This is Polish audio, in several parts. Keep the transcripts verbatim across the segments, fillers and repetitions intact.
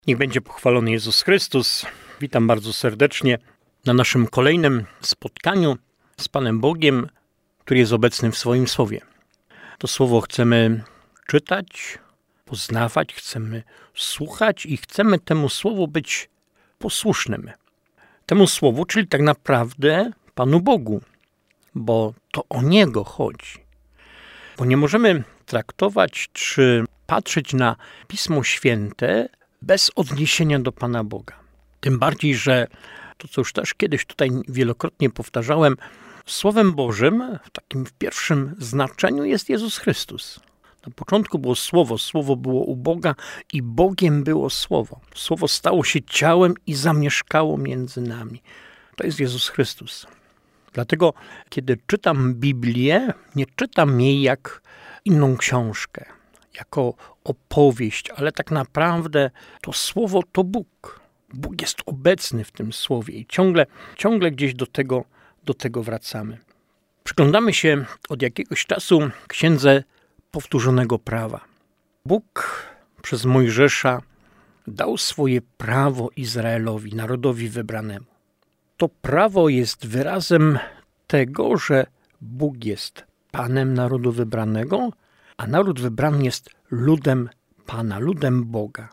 Niech będzie pochwalony Jezus Chrystus. Witam bardzo serdecznie na naszym kolejnym spotkaniu z Panem Bogiem, który jest obecny w swoim Słowie. To Słowo chcemy czytać, poznawać, chcemy słuchać i chcemy temu Słowu być posłusznym. Temu Słowu, czyli tak naprawdę Panu Bogu, bo to o Niego chodzi. Bo nie możemy traktować czy patrzeć na Pismo Święte bez odniesienia do Pana Boga. Tym bardziej, że to, co już też kiedyś tutaj wielokrotnie powtarzałem, Słowem Bożym w takim pierwszym znaczeniu jest Jezus Chrystus. Na początku było Słowo, Słowo było u Boga i Bogiem było Słowo. Słowo stało się ciałem i zamieszkało między nami. To jest Jezus Chrystus. Dlatego, kiedy czytam Biblię, nie czytam jej jak inną książkę, jako opowieść, ale tak naprawdę to Słowo to Bóg. Bóg jest obecny w tym Słowie i ciągle, ciągle gdzieś do tego, do tego wracamy. Przyglądamy się od jakiegoś czasu Księdze Powtórzonego Prawa. Bóg przez Mojżesza dał swoje prawo Izraelowi, narodowi wybranemu. To prawo jest wyrazem tego, że Bóg jest Panem narodu wybranego, a naród wybrany jest ludem Pana, ludem Boga.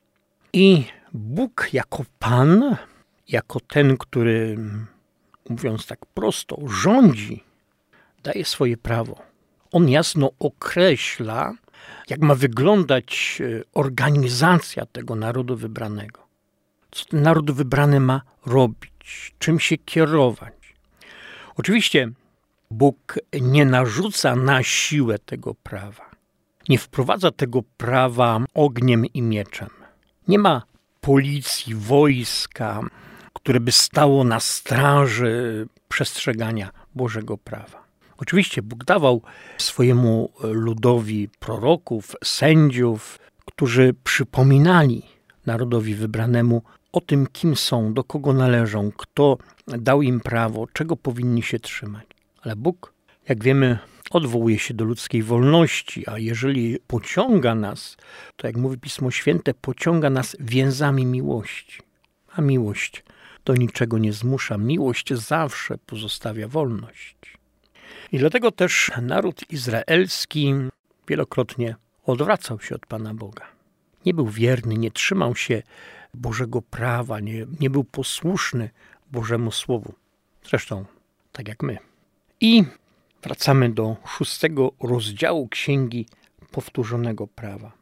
I Bóg jako Pan, jako ten, który, mówiąc tak prosto, rządzi, daje swoje prawo. On jasno określa, jak ma wyglądać organizacja tego narodu wybranego. Co ten naród wybrany ma robić, czym się kierować. Oczywiście Bóg nie narzuca na siłę tego prawa. Nie wprowadza tego prawa ogniem i mieczem. Nie ma policji, wojska, które by stało na straży przestrzegania Bożego prawa. Oczywiście Bóg dawał swojemu ludowi proroków, sędziów, którzy przypominali narodowi wybranemu o tym, kim są, do kogo należą, kto dał im prawo, czego powinni się trzymać. Ale Bóg, jak wiemy, odwołuje się do ludzkiej wolności, a jeżeli pociąga nas, to jak mówi Pismo Święte, pociąga nas więzami miłości. A miłość do niczego nie zmusza. Miłość zawsze pozostawia wolność. I dlatego też naród izraelski wielokrotnie odwracał się od Pana Boga. Nie był wierny, nie trzymał się Bożego prawa, nie, nie był posłuszny Bożemu Słowu. Zresztą tak jak my. I wracamy do szóstego rozdziału Księgi Powtórzonego Prawa.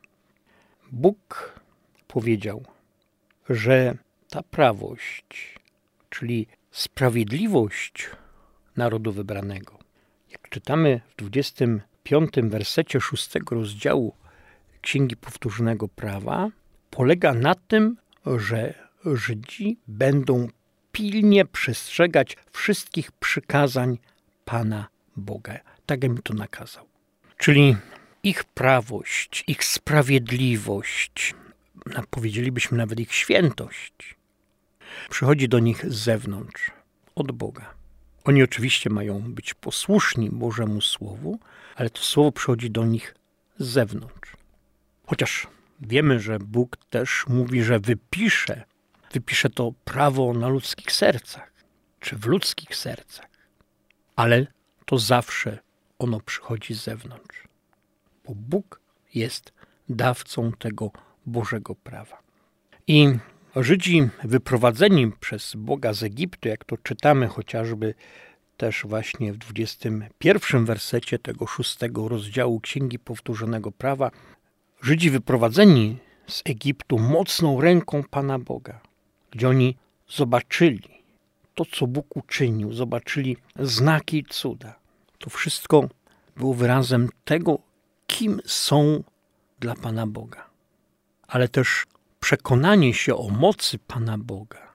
Bóg powiedział, że ta prawość, czyli sprawiedliwość narodu wybranego, jak czytamy w dwudziestym piątym wersecie szóstego rozdziału Księgi Powtórzonego Prawa, polega na tym, że Żydzi będą pilnie przestrzegać wszystkich przykazań Pana Boga, tak jak mi to nakazał. Czyli ich prawość, ich sprawiedliwość, powiedzielibyśmy nawet ich świętość, przychodzi do nich z zewnątrz, od Boga. Oni oczywiście mają być posłuszni Bożemu Słowu, ale to Słowo przychodzi do nich z zewnątrz. Chociaż wiemy, że Bóg też mówi, że wypisze, wypisze to prawo na ludzkich sercach, czy w ludzkich sercach. Ale to zawsze ono przychodzi z zewnątrz. Bo Bóg jest dawcą tego Bożego prawa. I Żydzi wyprowadzeni przez Boga z Egiptu, jak to czytamy chociażby też właśnie w dwudziestym pierwszym wersecie tego szóstego rozdziału Księgi Powtórzonego Prawa, Żydzi wyprowadzeni z Egiptu mocną ręką Pana Boga, gdzie oni zobaczyli to, co Bóg uczynił, zobaczyli znaki i cuda. To wszystko było wyrazem tego, kim są dla Pana Boga. Ale też przekonanie się o mocy Pana Boga,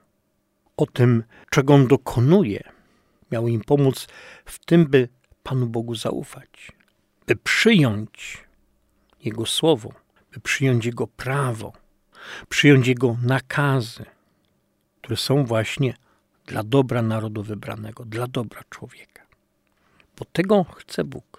o tym, czego On dokonuje, miało im pomóc w tym, by Panu Bogu zaufać, by przyjąć Jego słowo, by przyjąć Jego prawo, przyjąć Jego nakazy, które są właśnie dla dobra narodu wybranego, dla dobra człowieka. Bo tego chce Bóg.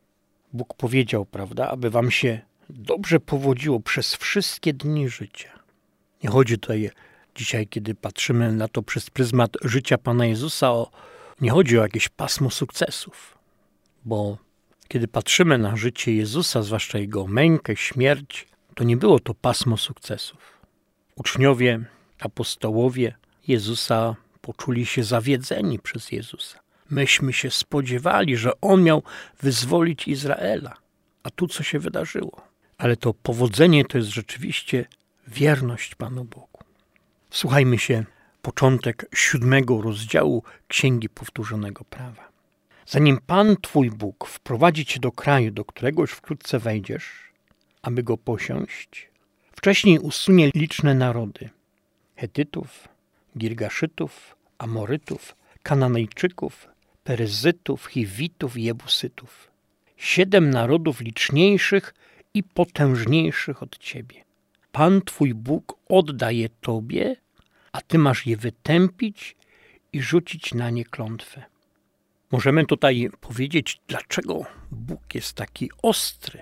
Bóg powiedział, prawda, aby wam się dobrze powodziło przez wszystkie dni życia. Nie chodzi tutaj dzisiaj, kiedy patrzymy na to przez pryzmat życia Pana Jezusa, o, nie chodzi o jakieś pasmo sukcesów, bo kiedy patrzymy na życie Jezusa, zwłaszcza Jego mękę, śmierć, to nie było to pasmo sukcesów. Uczniowie, apostołowie Jezusa poczuli się zawiedzeni przez Jezusa. Myśmy się spodziewali, że On miał wyzwolić Izraela. A tu co się wydarzyło? Ale to powodzenie to jest rzeczywiście wierność Panu Bogu. Słuchajmy się początek siódmego rozdziału Księgi Powtórzonego Prawa. Zanim Pan Twój Bóg wprowadzi Cię do kraju, do któregoś wkrótce wejdziesz, aby go posiąść, wcześniej usunie liczne narody: Hetytów, Girgaszytów, Amorytów, Kananejczyków, Peryzytów, Hiwitów i Jebusytów. Siedem narodów liczniejszych i potężniejszych od Ciebie. Pan Twój Bóg odda je Tobie, a Ty masz je wytępić i rzucić na nie klątwę. Możemy tutaj powiedzieć, dlaczego Bóg jest taki ostry.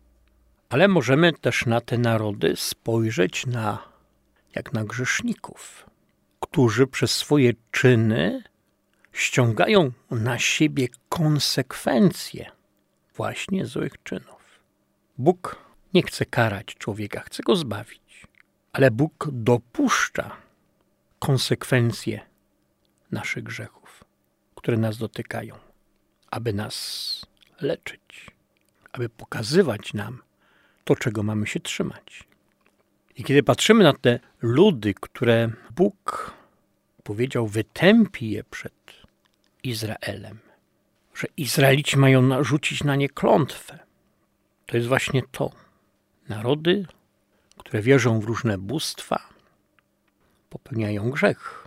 Ale możemy też na te narody spojrzeć na, jak na grzeszników, którzy przez swoje czyny ściągają na siebie konsekwencje właśnie złych czynów. Bóg nie chce karać człowieka, chce go zbawić. Ale Bóg dopuszcza konsekwencje naszych grzechów, które nas dotykają, aby nas leczyć, aby pokazywać nam to, czego mamy się trzymać. I kiedy patrzymy na te ludy, które Bóg powiedział, wytępi je przed Izraelem, że Izraelici mają narzucić na nie klątwę, to jest właśnie to. Narody, które wierzą w różne bóstwa, popełniają grzech,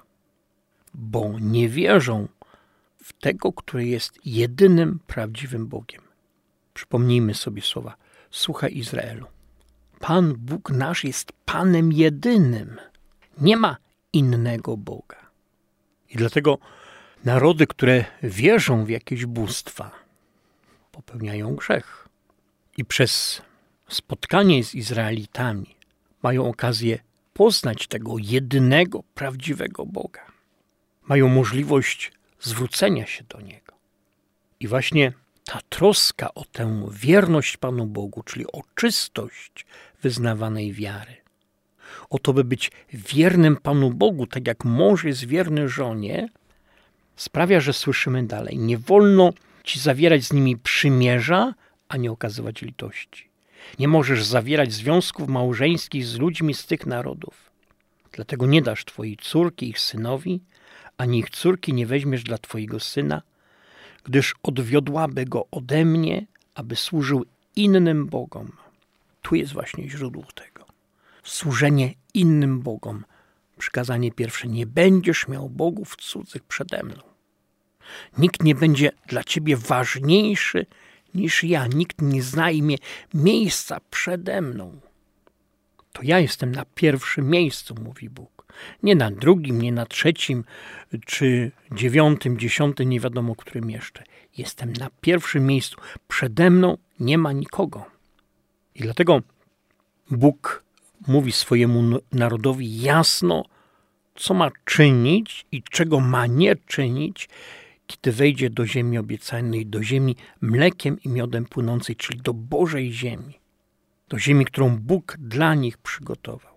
bo nie wierzą w tego, który jest jedynym prawdziwym Bogiem. Przypomnijmy sobie słowa: Słuchaj, Izraelu, Pan Bóg nasz jest Panem jedynym. Nie ma innego Boga. I dlatego narody, które wierzą w jakieś bóstwa, popełniają grzech. I przez spotkanie z Izraelitami mają okazję poznać tego jedynego, prawdziwego Boga. Mają możliwość zwrócenia się do Niego. I właśnie ta troska o tę wierność Panu Bogu, czyli o czystość wyznawanej wiary, o to, by być wiernym Panu Bogu, tak jak mąż jest wierny żonie, sprawia, że słyszymy dalej: nie wolno ci zawierać z nimi przymierza, a nie okazywać litości. Nie możesz zawierać związków małżeńskich z ludźmi z tych narodów. Dlatego nie dasz twojej córki ich synowi, ani ich córki nie weźmiesz dla twojego syna, gdyż odwiodłaby go ode mnie, aby służył innym bogom. Tu jest właśnie źródło tego. Służenie innym bogom. Przykazanie pierwsze: nie będziesz miał bogów cudzych przede mną. Nikt nie będzie dla ciebie ważniejszy niż ja. Nikt nie zajmie miejsca przede mną. To ja jestem na pierwszym miejscu, mówi Bóg. Nie na drugim, nie na trzecim, czy dziewiątym, dziesiątym, nie wiadomo którym jeszcze. Jestem na pierwszym miejscu. Przede mną nie ma nikogo. I dlatego Bóg mówi swojemu narodowi jasno, co ma czynić i czego ma nie czynić, kiedy wejdzie do ziemi obiecanej, do ziemi mlekiem i miodem płynącej, czyli do Bożej ziemi, do ziemi, którą Bóg dla nich przygotował.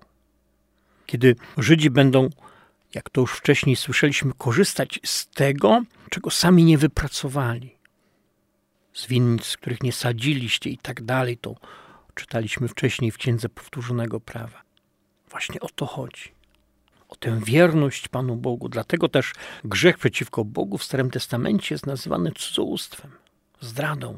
Kiedy Żydzi będą, jak to już wcześniej słyszeliśmy, korzystać z tego, czego sami nie wypracowali, z winnic, których nie sadziliście i tak dalej, to czytaliśmy wcześniej w Księdze Powtórzonego Prawa. Właśnie o to chodzi. O tę wierność Panu Bogu. Dlatego też grzech przeciwko Bogu w Starym Testamencie jest nazywany cudzołóstwem, zdradą.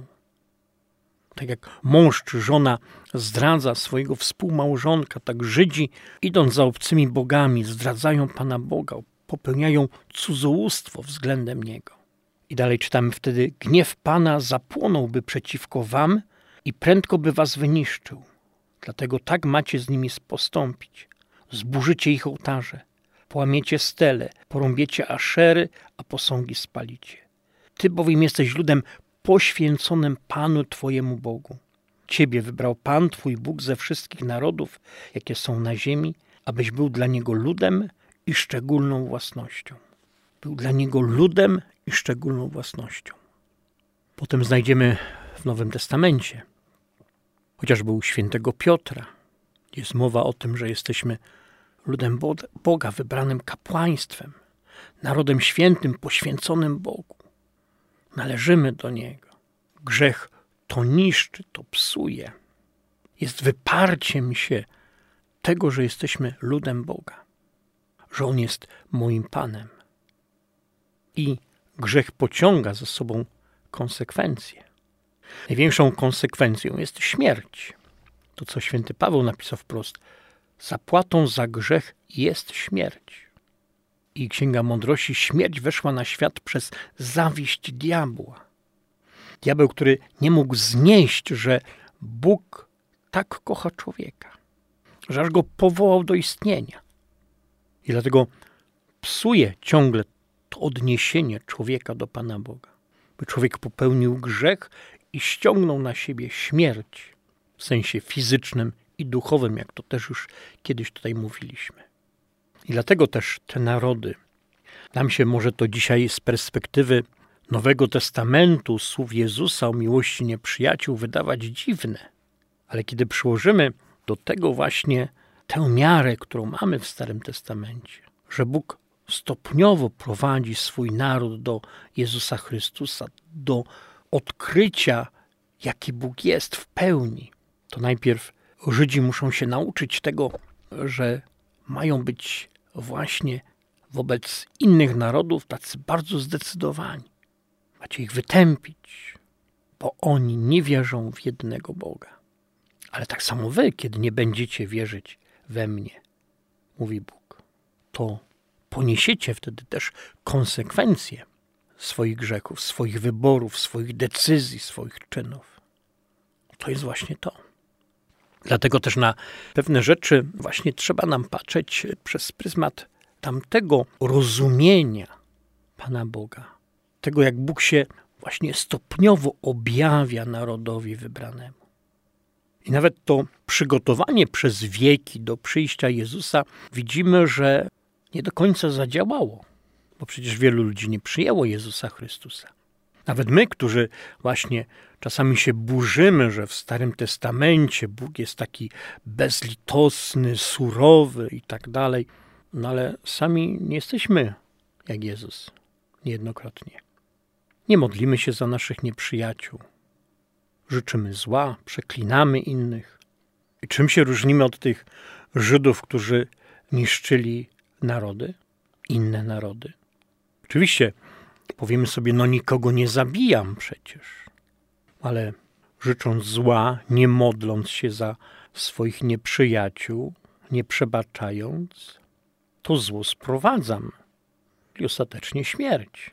Tak jak mąż czy żona zdradza swojego współmałżonka, tak Żydzi, idąc za obcymi bogami, zdradzają Pana Boga, popełniają cudzołóstwo względem Niego. I dalej czytamy: wtedy gniew Pana zapłonąłby przeciwko wam i prędko by was wyniszczył. Dlatego tak macie z nimi postąpić. Zburzycie ich ołtarze, połamiecie stele, porąbiecie aszery, a posągi spalicie. Ty bowiem jesteś ludem poświęconym Panu Twojemu Bogu. Ciebie wybrał Pan Twój Bóg ze wszystkich narodów, jakie są na ziemi, abyś był dla Niego ludem i szczególną własnością. Był dla Niego ludem i szczególną własnością. Potem znajdziemy w Nowym Testamencie, chociażby u świętego Piotra, jest mowa o tym, że jesteśmy ludem Boga, wybranym kapłaństwem, narodem świętym, poświęconym Bogu. Należymy do Niego. Grzech to niszczy, to psuje. Jest wyparciem się tego, że jesteśmy ludem Boga, że On jest moim Panem. I grzech pociąga za sobą konsekwencje. Największą konsekwencją jest śmierć. To, co święty Paweł napisał wprost. Zapłatą za grzech jest śmierć. I Księga Mądrości: śmierć weszła na świat przez zawiść diabła. Diabeł, który nie mógł znieść, że Bóg tak kocha człowieka, że aż go powołał do istnienia. I dlatego psuje ciągle to odniesienie człowieka do Pana Boga. By człowiek popełnił grzech i ściągnął na siebie śmierć w sensie fizycznym i duchowym, jak to też już kiedyś tutaj mówiliśmy. I dlatego też te narody, nam się może to dzisiaj z perspektywy Nowego Testamentu, słów Jezusa o miłości nieprzyjaciół wydawać dziwne, ale kiedy przyłożymy do tego właśnie tę miarę, którą mamy w Starym Testamencie, że Bóg stopniowo prowadzi swój naród do Jezusa Chrystusa, do odkrycia, jaki Bóg jest w pełni, to najpierw Żydzi muszą się nauczyć tego, że mają być właśnie wobec innych narodów tacy bardzo zdecydowani. Macie ich wytępić, bo oni nie wierzą w jednego Boga. Ale tak samo wy, kiedy nie będziecie wierzyć we mnie, mówi Bóg, to poniesiecie wtedy też konsekwencje swoich grzechów, swoich wyborów, swoich decyzji, swoich czynów. To jest właśnie to. Dlatego też na pewne rzeczy właśnie trzeba nam patrzeć przez pryzmat tamtego rozumienia Pana Boga. Tego, jak Bóg się właśnie stopniowo objawia narodowi wybranemu. I nawet to przygotowanie przez wieki do przyjścia Jezusa widzimy, że nie do końca zadziałało, bo przecież wielu ludzi nie przyjęło Jezusa Chrystusa. Nawet my, którzy właśnie czasami się burzymy, że w Starym Testamencie Bóg jest taki bezlitosny, surowy i tak dalej, no ale sami nie jesteśmy jak Jezus niejednokrotnie. Nie modlimy się za naszych nieprzyjaciół. Życzymy zła, przeklinamy innych. I czym się różnimy od tych Żydów, którzy niszczyli narody, inne narody? Oczywiście powiemy sobie, no nikogo nie zabijam przecież, ale życząc zła, nie modląc się za swoich nieprzyjaciół, nie przebaczając, to zło sprowadzam i ostatecznie śmierć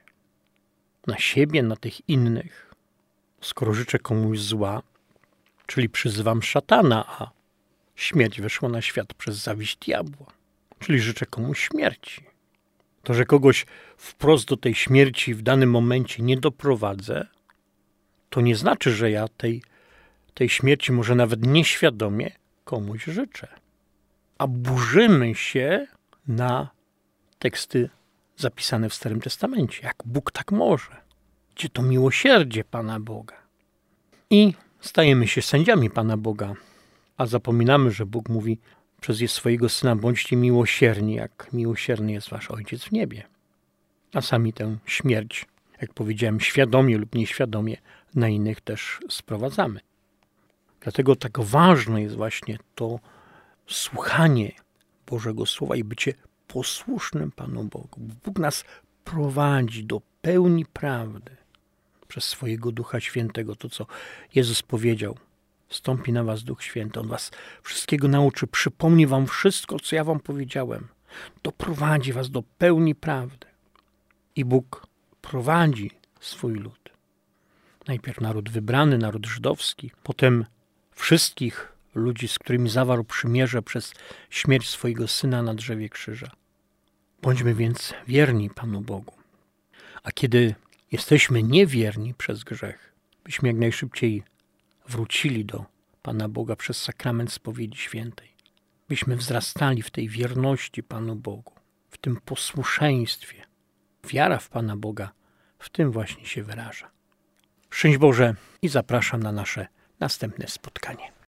na siebie, na tych innych. Skoro życzę komuś zła, czyli przyzywam szatana, a śmierć weszła na świat przez zawiść diabła, czyli życzę komuś śmierci. To, że kogoś wprost do tej śmierci w danym momencie nie doprowadzę, to nie znaczy, że ja tej, tej śmierci może nawet nieświadomie komuś życzę. A burzymy się na teksty zapisane w Starym Testamencie. Jak Bóg tak może? Gdzie to miłosierdzie Pana Boga? I stajemy się sędziami Pana Boga, a zapominamy, że Bóg mówi przez swojego Syna: bądźcie miłosierni, jak miłosierny jest wasz Ojciec w niebie. A sami tę śmierć, jak powiedziałem, świadomie lub nieświadomie na innych też sprowadzamy. Dlatego tak ważne jest właśnie to słuchanie Bożego Słowa i bycie posłusznym Panu Bogu. Bóg nas prowadzi do pełni prawdy przez swojego Ducha Świętego. To, co Jezus powiedział: stąpi na was Duch Święty, On was wszystkiego nauczy, przypomni wam wszystko, co ja wam powiedziałem. Doprowadzi was do pełni prawdy. I Bóg prowadzi swój lud. Najpierw naród wybrany, naród żydowski, potem wszystkich ludzi, z którymi zawarł przymierze przez śmierć swojego Syna na drzewie krzyża. Bądźmy więc wierni Panu Bogu. A kiedy jesteśmy niewierni przez grzech, byśmy jak najszybciej wrócili do Pana Boga przez sakrament spowiedzi świętej. byśmy wzrastali w tej wierności Panu Bogu, w tym posłuszeństwie. Wiara w Pana Boga w tym właśnie się wyraża. Szczęść Boże i zapraszam na nasze następne spotkanie.